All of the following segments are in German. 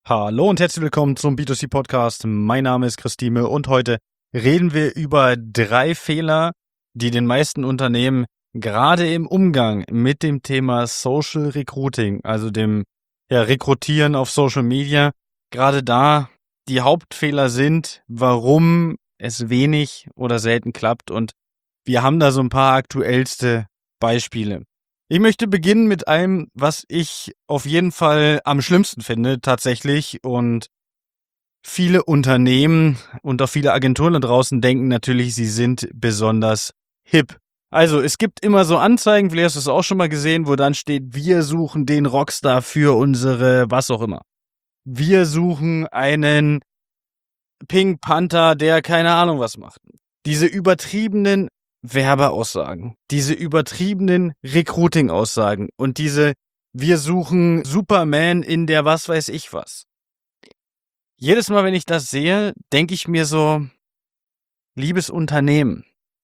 Hallo und herzlich willkommen zum B2C Podcast. Mein Name ist Christine und heute reden wir über 3 Fehler, die den meisten Unternehmen gerade im Umgang mit dem Thema Social Recruiting, also dem Rekrutieren auf Social Media, gerade da die Hauptfehler sind, warum es wenig oder selten klappt. Und wir haben da so ein paar aktuellste Beispiele. Ich möchte beginnen mit einem, was ich auf jeden Fall am schlimmsten finde tatsächlich, und viele Unternehmen und auch viele Agenturen da draußen denken natürlich, sie sind besonders hip. Also, es gibt immer so Anzeigen, vielleicht hast du es auch schon mal gesehen, wo dann steht: „Wir suchen den Rockstar für unsere“ was auch immer. „Wir suchen einen Pink Panther, der keine Ahnung was macht.“ Diese übertriebenen Werbeaussagen, diese übertriebenen Recruiting-Aussagen und diese „Wir suchen Superman in der was weiß ich was.“ Jedes Mal, wenn ich das sehe, denke ich mir so: „Liebes Unternehmen,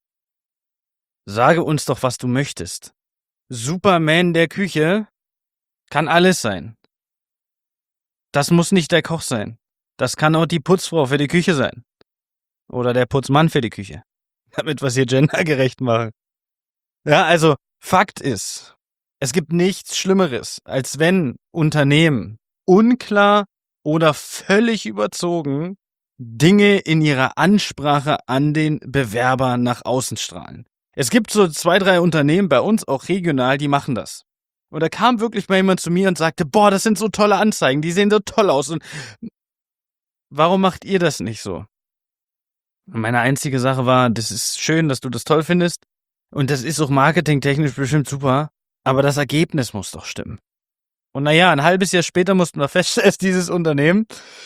sage uns doch, was du möchtest. Superman der Küche kann alles sein. Das muss nicht der Koch sein. Das kann auch die Putzfrau für die Küche sein oder der Putzmann für die Küche, damit wir's hier gendergerecht machen.“ Ja, also Fakt ist, es gibt nichts Schlimmeres, als wenn Unternehmen unklar oder völlig überzogen Dinge in ihrer Ansprache an den Bewerber nach außen strahlen. Es gibt so 2, 3 Unternehmen bei uns, auch regional, die machen das. Und da kam wirklich mal jemand zu mir und sagte: „Boah, das sind so tolle Anzeigen, die sehen so toll aus und warum macht ihr das nicht so?“ Und meine einzige Sache war: „Das ist schön, dass du das toll findest und das ist auch marketingtechnisch bestimmt super, aber das Ergebnis muss doch stimmen.“ Und na ja, 'n halbes Jahr später mussten wir feststellen, dass dieses Unternehmen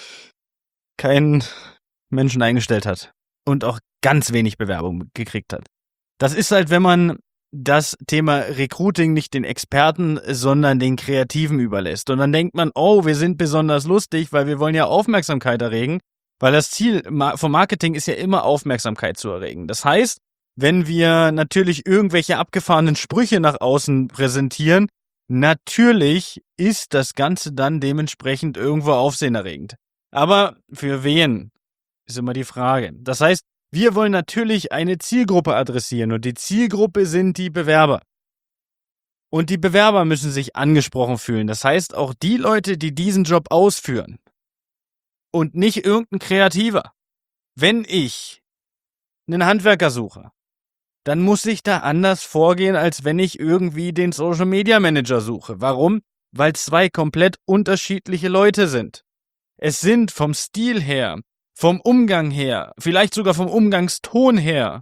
keinen Menschen eingestellt hat und auch ganz wenig Bewerbung gekriegt hat. Das ist halt, wenn man das Thema Recruiting nicht den Experten, sondern den Kreativen überlässt. Und dann denkt man: „Oh, wir sind besonders lustig, weil wir wollen ja Aufmerksamkeit erregen“, weil das Ziel vom Marketing ist ja immer, Aufmerksamkeit zu erregen. Das heißt, wenn wir natürlich irgendwelche abgefahrenen Sprüche nach außen präsentieren, natürlich ist das Ganze dann dementsprechend irgendwo aufsehenerregend. Aber für wen, ist immer die Frage. Das heißt, wir wollen natürlich eine Zielgruppe adressieren und die Zielgruppe sind die Bewerber. Und die Bewerber müssen sich angesprochen fühlen. Das heißt, auch die Leute, die diesen Job ausführen und nicht irgendein Kreativer. Wenn ich einen Handwerker suche, dann muss ich da anders vorgehen, als wenn ich irgendwie den Social Media Manager suche. Warum? Weil 2 komplett unterschiedliche Leute sind. Es sind vom Stil her, vom Umgang her, vielleicht sogar vom Umgangston her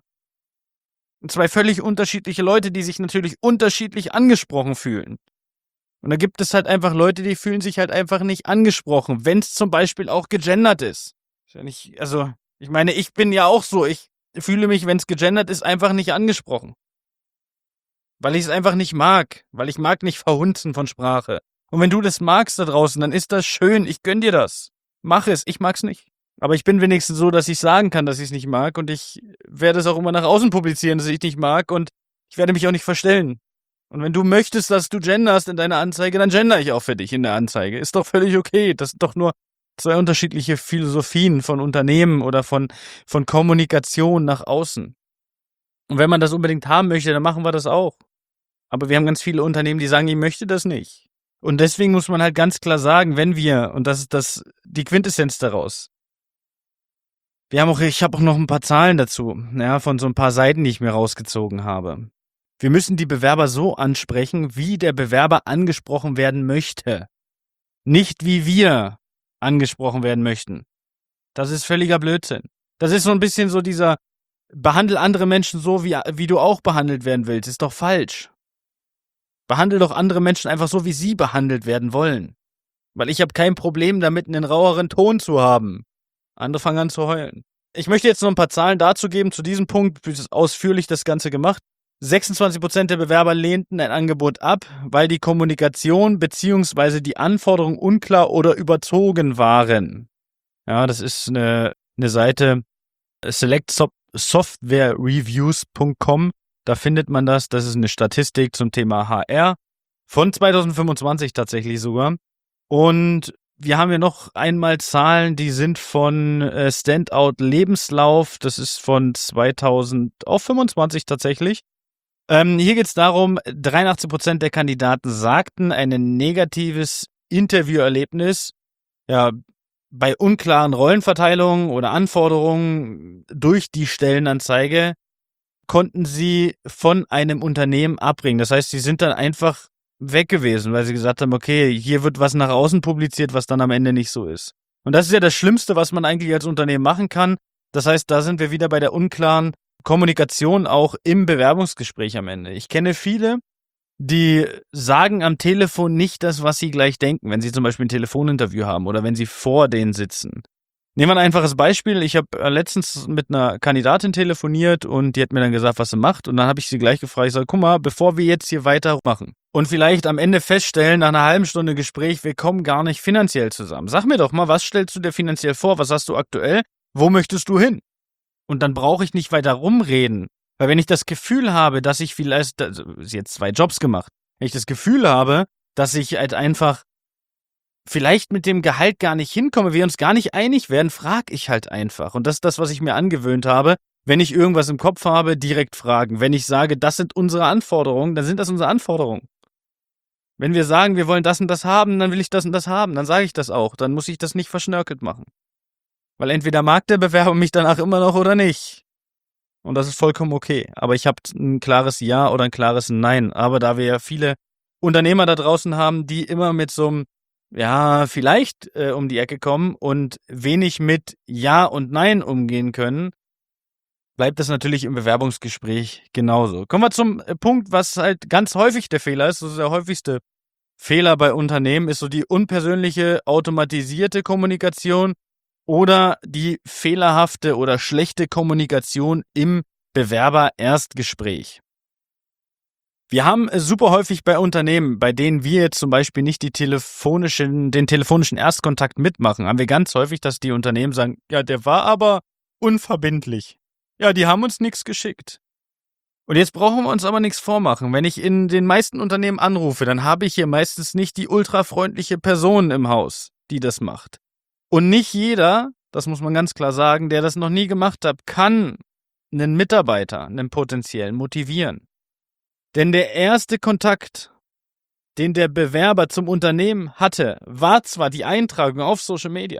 2 völlig unterschiedliche Leute, die sich natürlich unterschiedlich angesprochen fühlen. Und da gibt es halt einfach Leute, die fühlen sich halt einfach nicht angesprochen, wenn's zum Beispiel auch gegendert ist. Ist ja nicht, also, ich meine, ich bin ja auch so, ich fühle mich, wenn's gegendert ist, einfach nicht angesprochen. Weil ich's einfach nicht mag, weil ich mag nicht Verhunzen von Sprache. Und wenn du das magst da draußen, dann ist das schön, ich gönn dir das. Mach es, ich mag's nicht. Aber ich bin wenigstens so, dass ich sagen kann, dass ich's nicht mag, und ich werde es auch immer nach außen publizieren, dass ich nicht mag, und ich werde mich auch nicht verstellen. Und wenn du möchtest, dass du genderst in deiner Anzeige, dann gender ich auch für dich in der Anzeige. Ist doch völlig okay. Das sind doch nur 2 unterschiedliche Philosophien von Unternehmen oder von Kommunikation nach außen. Und wenn man das unbedingt haben möchte, dann machen wir das auch. Aber wir haben ganz viele Unternehmen, die sagen: „Ich möchte das nicht.“ Und deswegen muss man halt ganz klar sagen, wenn wir, und das ist die Quintessenz daraus. Ich habe auch noch ein paar Zahlen dazu, ja, von so ein paar Seiten, die ich mir rausgezogen habe. Wir müssen die Bewerber so ansprechen, wie der Bewerber angesprochen werden möchte. Nicht wie wir angesprochen werden möchten. Das ist völliger Blödsinn. Das ist so ein bisschen so dieser: „Behandle andere Menschen so, wie du auch behandelt werden willst“, ist doch falsch. Behandle doch andere Menschen einfach so, wie sie behandelt werden wollen. Weil ich habe kein Problem damit, einen raueren Ton zu haben. Andere fangen an zu heulen. Ich möchte jetzt noch ein paar Zahlen dazu geben, zu diesem Punkt, ausführlich das Ganze gemacht. 26% der Bewerber lehnten ein Angebot ab, weil die Kommunikation bzw. die Anforderungen unklar oder überzogen waren. Ja, das ist eine Seite, selectsoftwarereviews.com. Da findet man das. Das ist eine Statistik zum Thema HR von 2025 tatsächlich sogar. Und Wir haben ja noch einmal Zahlen, die sind von Standout Lebenslauf. Das ist von 2025 tatsächlich. Hier geht es darum, 83% der Kandidaten sagten, ein negatives Interviewerlebnis bei unklaren Rollenverteilungen oder Anforderungen durch die Stellenanzeige konnten sie von einem Unternehmen abbringen. Das heißt, sie sind dann einfach weg gewesen, weil sie gesagt haben, okay, hier wird was nach außen publiziert, was dann am Ende nicht so ist. Und das ist ja das Schlimmste, was man eigentlich als Unternehmen machen kann. Das heißt, da sind wir wieder bei der unklaren Kommunikation auch im Bewerbungsgespräch am Ende. Ich kenne viele, die sagen am Telefon nicht das, was sie gleich denken, wenn sie zum Beispiel ein Telefoninterview haben oder wenn sie vor denen sitzen. Nehmen wir ein einfaches Beispiel. Ich habe letztens mit einer Kandidatin telefoniert und die hat mir dann gesagt, was sie macht. Und dann habe ich sie gleich gefragt, ich sage, guck mal, bevor wir jetzt hier weitermachen und vielleicht am Ende feststellen, nach einer halben Stunde Gespräch, wir kommen gar nicht finanziell zusammen. Sag mir doch mal, was stellst du dir finanziell vor? Was hast du aktuell? Wo möchtest du hin? Und dann brauche ich nicht weiter rumreden. Weil wenn ich das Gefühl habe, dass ich vielleicht, also jetzt 2 Jobs gemacht, wenn ich das Gefühl habe, dass ich halt einfach vielleicht mit dem Gehalt gar nicht hinkomme, wir uns gar nicht einig werden, frage ich halt einfach. Und das ist das, was ich mir angewöhnt habe. Wenn ich irgendwas im Kopf habe, direkt fragen. Wenn ich sage, das sind unsere Anforderungen, dann sind das unsere Anforderungen. Wenn wir sagen, wir wollen das und das haben, dann will ich das und das haben. Dann sage ich das auch. Dann muss ich das nicht verschnörkelt machen. Weil entweder mag der Bewerber mich danach immer noch oder nicht. Und das ist vollkommen okay. Aber ich habe ein klares Ja oder ein klares Nein. Aber da wir ja viele Unternehmer da draußen haben, die immer mit so einem vielleicht um die Ecke kommen und wenig mit Ja und Nein umgehen können, bleibt das natürlich im Bewerbungsgespräch genauso. Kommen wir zum Punkt, was halt ganz häufig der Fehler ist. Das ist der häufigste Fehler bei Unternehmen, ist so die unpersönliche, automatisierte Kommunikation oder die fehlerhafte oder schlechte Kommunikation im Bewerber-Erstgespräch. Wir haben super häufig bei Unternehmen, bei denen wir jetzt zum Beispiel nicht den telefonischen Erstkontakt mitmachen, haben wir ganz häufig, dass die Unternehmen sagen, ja, der war aber unverbindlich. Ja, die haben uns nichts geschickt. Und jetzt brauchen wir uns aber nichts vormachen. Wenn ich in den meisten Unternehmen anrufe, dann habe ich hier meistens nicht die ultrafreundliche Person im Haus, die das macht. Und nicht jeder, das muss man ganz klar sagen, der das noch nie gemacht hat, kann einen Mitarbeiter, einen potenziellen, motivieren. Denn der erste Kontakt, den der Bewerber zum Unternehmen hatte, war zwar die Eintragung auf Social Media,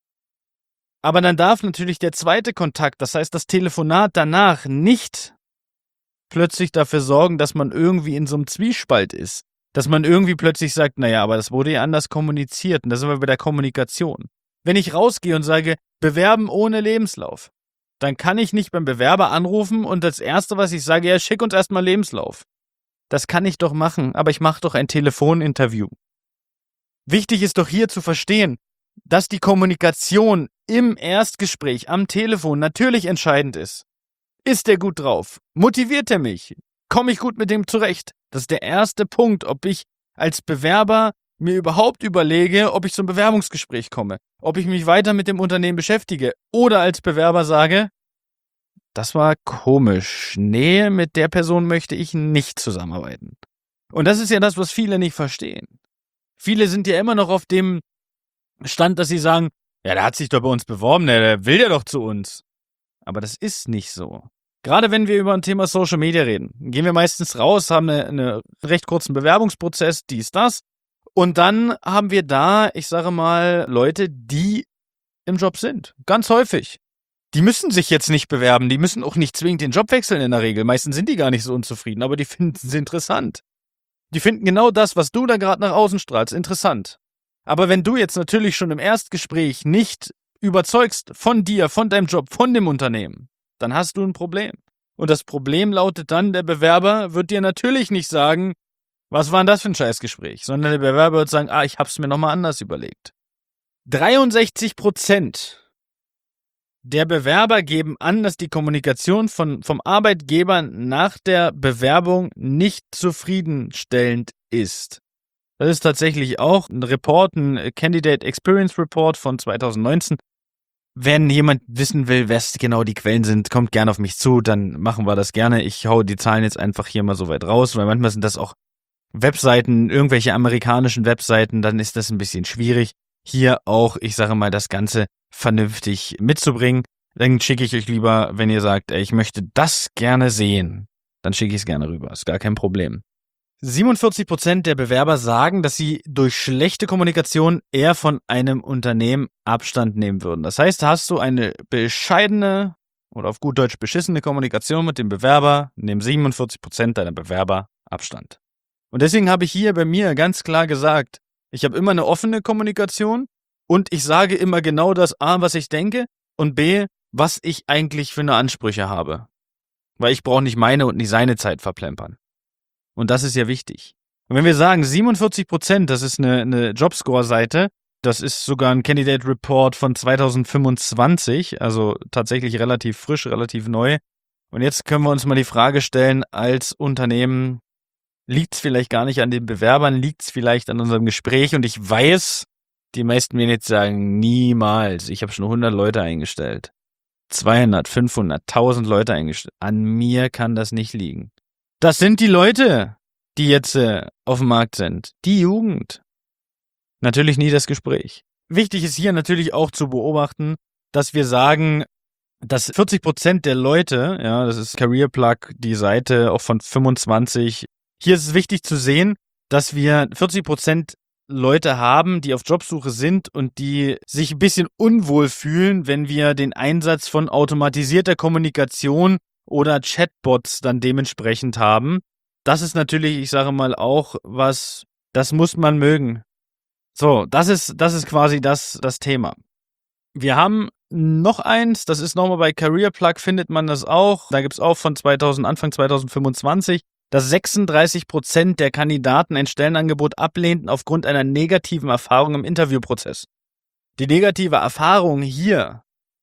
aber dann darf natürlich der zweite Kontakt, das heißt das Telefonat danach, nicht plötzlich dafür sorgen, dass man irgendwie in so einem Zwiespalt ist. Dass man irgendwie plötzlich sagt, naja, aber das wurde ja anders kommuniziert und da sind wir bei der Kommunikation. Wenn ich rausgehe und sage, bewerben ohne Lebenslauf, dann kann ich nicht beim Bewerber anrufen und das Erste, was ich sage, ja, schick uns erstmal Lebenslauf. Das kann ich doch machen, aber ich mache doch ein Telefoninterview. Wichtig ist doch hier zu verstehen, dass die Kommunikation im Erstgespräch am Telefon natürlich entscheidend ist. Ist der gut drauf? Motiviert er mich? Komme ich gut mit dem zurecht? Das ist der erste Punkt, ob ich als Bewerber mir überhaupt überlege, ob ich zum Bewerbungsgespräch komme, ob ich mich weiter mit dem Unternehmen beschäftige oder als Bewerber sage, das war komisch. Nee, mit der Person möchte ich nicht zusammenarbeiten. Und das ist ja das, was viele nicht verstehen. Viele sind ja immer noch auf dem Stand, dass sie sagen, ja, der hat sich doch bei uns beworben, der will ja doch zu uns. Aber das ist nicht so. Gerade wenn wir über ein Thema Social Media reden, gehen wir meistens raus, haben einen recht kurzen Bewerbungsprozess, dies, das. Und dann haben wir da, ich sage mal, Leute, die im Job sind. Ganz häufig. Die müssen sich jetzt nicht bewerben, die müssen auch nicht zwingend den Job wechseln in der Regel. Meistens sind die gar nicht so unzufrieden, aber die finden es interessant. Die finden genau das, was du da gerade nach außen strahlst, interessant. Aber wenn du jetzt natürlich schon im Erstgespräch nicht überzeugst von dir, von deinem Job, von dem Unternehmen, dann hast du ein Problem. Und das Problem lautet dann, der Bewerber wird dir natürlich nicht sagen, was war denn das für ein Scheißgespräch, sondern der Bewerber wird sagen, ich hab's mir nochmal anders überlegt. 63% der Bewerber geben an, dass die Kommunikation vom Arbeitgeber nach der Bewerbung nicht zufriedenstellend ist. Das ist tatsächlich auch ein Report, ein Candidate Experience Report von 2019. Wenn jemand wissen will, was genau die Quellen sind, kommt gerne auf mich zu, dann machen wir das gerne. Ich hau die Zahlen jetzt einfach hier mal so weit raus, weil manchmal sind das auch Webseiten, irgendwelche amerikanischen Webseiten, dann ist das ein bisschen schwierig. hier auch, ich sage mal, das Ganze vernünftig mitzubringen. Dann schicke ich euch lieber, wenn ihr sagt, ey, ich möchte das gerne sehen, dann schicke ich es gerne rüber. Ist gar kein Problem. 47% der Bewerber sagen, dass sie durch schlechte Kommunikation eher von einem Unternehmen Abstand nehmen würden. Das heißt, hast du eine bescheidene oder auf gut Deutsch beschissene Kommunikation mit dem Bewerber, nehmen 47% deiner Bewerber Abstand. Und deswegen habe ich hier bei mir ganz klar gesagt, ich habe immer eine offene Kommunikation und ich sage immer genau das A, was ich denke und B, was ich eigentlich für eine Ansprüche habe. Weil ich brauche nicht meine und nicht seine Zeit verplempern. Und das ist ja wichtig. Und wenn wir sagen 47%, das ist eine Jobscore-Seite, das ist sogar ein Candidate Report von 2025, also tatsächlich relativ frisch, relativ neu. Und jetzt können wir uns mal die Frage stellen, als Unternehmen, liegt es vielleicht gar nicht an den Bewerbern, liegt es vielleicht an unserem Gespräch? Und ich weiß, die meisten werden jetzt sagen, niemals, ich habe schon 100 Leute eingestellt. 200, 500, 1000 Leute eingestellt. An mir kann das nicht liegen. Das sind die Leute, die jetzt auf dem Markt sind. Die Jugend. Natürlich nie das Gespräch. Wichtig ist hier natürlich auch zu beobachten, dass wir sagen, dass 40% der Leute, ja, das ist Career Plug, die Seite auch von 25. Hier ist es wichtig zu sehen, dass wir 40% Leute haben, die auf Jobsuche sind und die sich ein bisschen unwohl fühlen, wenn wir den Einsatz von automatisierter Kommunikation oder Chatbots dann dementsprechend haben. Das ist natürlich, ich sage mal, auch was, das muss man mögen. So, das ist quasi das Thema. Wir haben noch eins, das ist nochmal bei Career Plug, findet man das auch. Da gibt es auch von Anfang 2025, dass 36% der Kandidaten ein Stellenangebot ablehnten aufgrund einer negativen Erfahrung im Interviewprozess. Die negative Erfahrung hier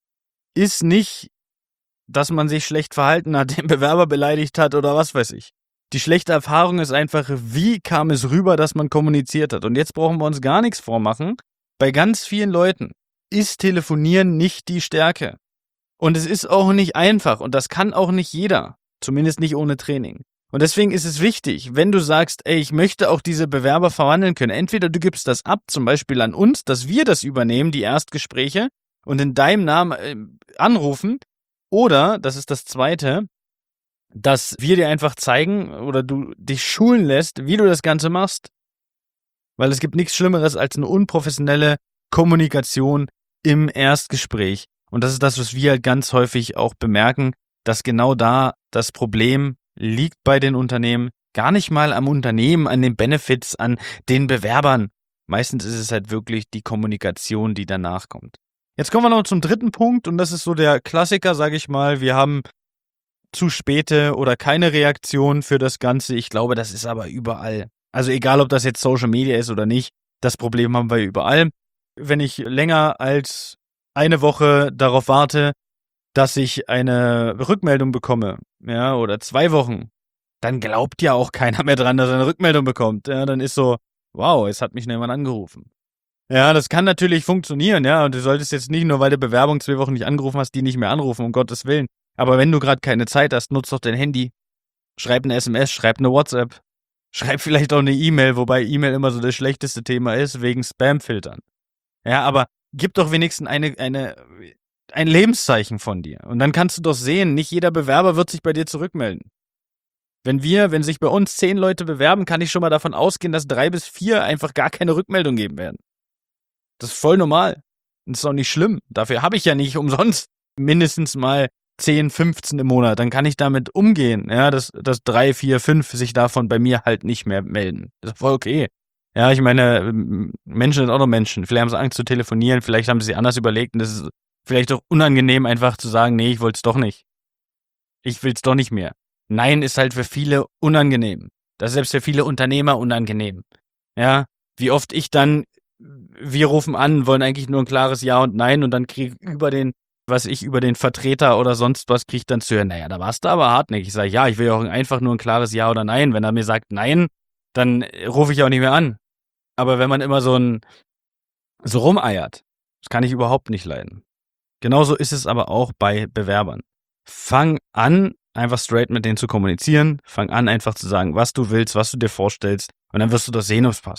ist nicht, dass man sich schlecht verhalten hat, den Bewerber beleidigt hat oder was weiß ich. Die schlechte Erfahrung ist einfach, wie kam es rüber, dass man kommuniziert hat. Und jetzt brauchen wir uns gar nichts vormachen. Bei ganz vielen Leuten ist Telefonieren nicht die Stärke. Und es ist auch nicht einfach und das kann auch nicht jeder. Zumindest nicht ohne Training. Und deswegen ist es wichtig, wenn du sagst, ey, ich möchte auch diese Bewerber verwandeln können. Entweder du gibst das ab, zum Beispiel an uns, dass wir das übernehmen, die Erstgespräche, und in deinem Namen anrufen. Oder, das ist das Zweite, dass wir dir einfach zeigen oder du dich schulen lässt, wie du das Ganze machst. Weil es gibt nichts Schlimmeres als eine unprofessionelle Kommunikation im Erstgespräch. Und das ist das, was wir halt ganz häufig auch bemerken, dass genau da das Problem liegt bei den Unternehmen. Gar nicht mal am Unternehmen, an den Benefits, an den Bewerbern. Meistens ist es halt wirklich die Kommunikation, die danach kommt. Jetzt kommen wir noch zum dritten Punkt und das ist so der Klassiker, sage ich mal. Wir haben zu späte oder keine Reaktion für das Ganze. Ich glaube, das ist aber überall. Also egal, ob das jetzt Social Media ist oder nicht, das Problem haben wir überall. Wenn ich länger als eine Woche darauf warte, dass ich eine Rückmeldung bekomme, ja, oder 2 Wochen, dann glaubt ja auch keiner mehr dran, dass er eine Rückmeldung bekommt. Ja, dann ist so, wow, jetzt hat mich jemand angerufen. Ja, das kann natürlich funktionieren, ja, und du solltest jetzt nicht nur, weil du Bewerbung 2 Wochen nicht angerufen hast, die nicht mehr anrufen, um Gottes Willen. Aber wenn du gerade keine Zeit hast, nutz doch dein Handy. Schreib eine SMS, schreib eine WhatsApp. Schreib vielleicht auch eine E-Mail, wobei E-Mail immer so das schlechteste Thema ist, wegen Spam-Filtern. Ja, aber gib doch wenigstens ein Lebenszeichen von dir. Und dann kannst du doch sehen, nicht jeder Bewerber wird sich bei dir zurückmelden. Wenn sich bei uns 10 Leute bewerben, kann ich schon mal davon ausgehen, dass 3 bis 4 einfach gar keine Rückmeldung geben werden. Das ist voll normal. Und das ist auch nicht schlimm. Dafür habe ich ja nicht umsonst mindestens mal 10, 15 im Monat. Dann kann ich damit umgehen, ja, dass 3, 4, 5 sich davon bei mir halt nicht mehr melden. Das ist voll okay. Ja, ich meine, Menschen sind auch noch Menschen. Vielleicht haben sie Angst zu telefonieren, vielleicht haben sie sich anders überlegt und das ist vielleicht auch unangenehm, einfach zu sagen, nee, ich wollte es doch nicht. Ich will es doch nicht mehr. Nein ist halt für viele unangenehm. Das ist selbst für viele Unternehmer unangenehm. Ja, wie oft ich dann, wir rufen an, wollen eigentlich nur ein klares Ja und Nein und dann kriege ich über den Vertreter oder sonst was, kriege ich dann zu hören, naja, da warst du aber hartnäckig. Ich sage, ja, ich will ja auch einfach nur ein klares Ja oder Nein. Wenn er mir sagt Nein, dann rufe ich auch nicht mehr an. Aber wenn man immer so rumeiert, das kann ich überhaupt nicht leiden. Genauso ist es aber auch bei Bewerbern. Fang an, einfach straight mit denen zu kommunizieren. Fang an, einfach zu sagen, was du willst, was du dir vorstellst. Und dann wirst du das sehen, ob es passt.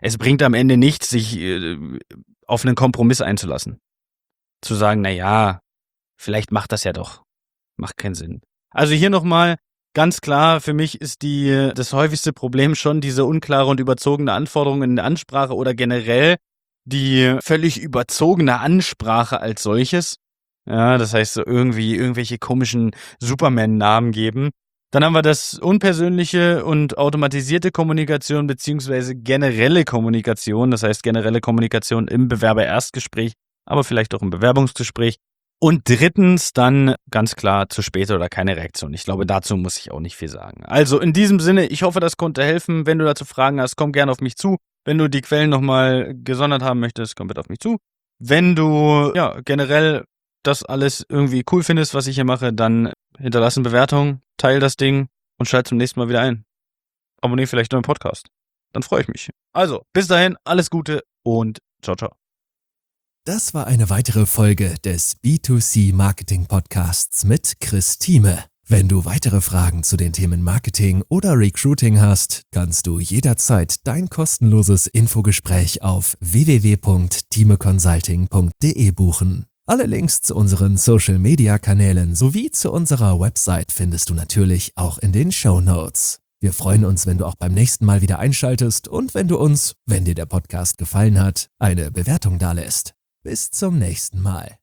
Es bringt am Ende nichts, sich auf einen Kompromiss einzulassen. Zu sagen, naja, vielleicht macht das ja doch. Macht keinen Sinn. Also hier nochmal, ganz klar, für mich ist das häufigste Problem schon diese unklare und überzogene Anforderung in der Ansprache oder generell die völlig überzogene Ansprache als solches. Ja, das heißt so irgendwelche komischen Superman-Namen geben. Dann haben wir das unpersönliche und automatisierte Kommunikation beziehungsweise generelle Kommunikation. Das heißt generelle Kommunikation im Bewerbererstgespräch, aber vielleicht auch im Bewerbungsgespräch. Und drittens dann ganz klar zu spät oder keine Reaktion. Ich glaube, dazu muss ich auch nicht viel sagen. Also in diesem Sinne, ich hoffe, das konnte helfen. Wenn du dazu Fragen hast, komm gerne auf mich zu. Wenn du die Quellen nochmal gesondert haben möchtest, komm bitte auf mich zu. Wenn du generell das alles irgendwie cool findest, was ich hier mache, dann hinterlass eine Bewertung, teil das Ding und schalt zum nächsten Mal wieder ein. Abonnier vielleicht noch den Podcast. Dann freue ich mich. Also, bis dahin, alles Gute und ciao, ciao. Das war eine weitere Folge des B2C Marketing Podcasts mit Chris Thieme. Wenn du weitere Fragen zu den Themen Marketing oder Recruiting hast, kannst du jederzeit dein kostenloses Infogespräch auf www.thimeconsulting.de buchen. Alle Links zu unseren Social-Media-Kanälen sowie zu unserer Website findest du natürlich auch in den Shownotes. Wir freuen uns, wenn du auch beim nächsten Mal wieder einschaltest und wenn du uns, wenn dir der Podcast gefallen hat, eine Bewertung dalässt. Bis zum nächsten Mal.